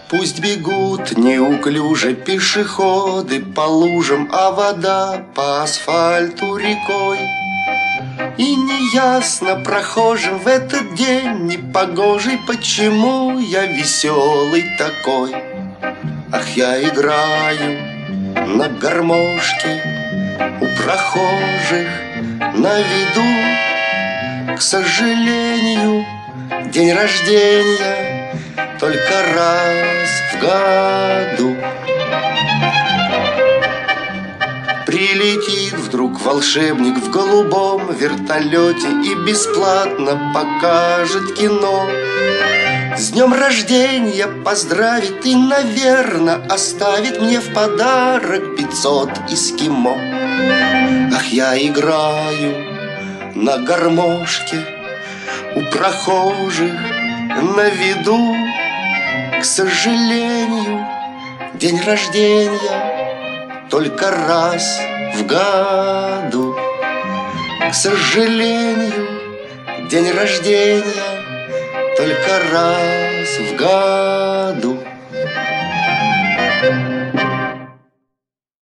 Пусть бегут неуклюже пешеходы по лужам, а вода по асфальту рекой. И неясно прохожим в этот день непогожий, почему я веселый такой. Ах, я играю на гармошке у прохожих на виду. К сожалению, день рождения только раз в году. Прилетит вдруг волшебник в голубом вертолете и бесплатно покажет кино. С днем рождения поздравит и, наверно, оставит мне в подарок 500 эскимо. Ах, я играю на гармошке у прохожих на виду. К сожалению, день рождения только раз в году. К сожалению, день рождения только раз в году.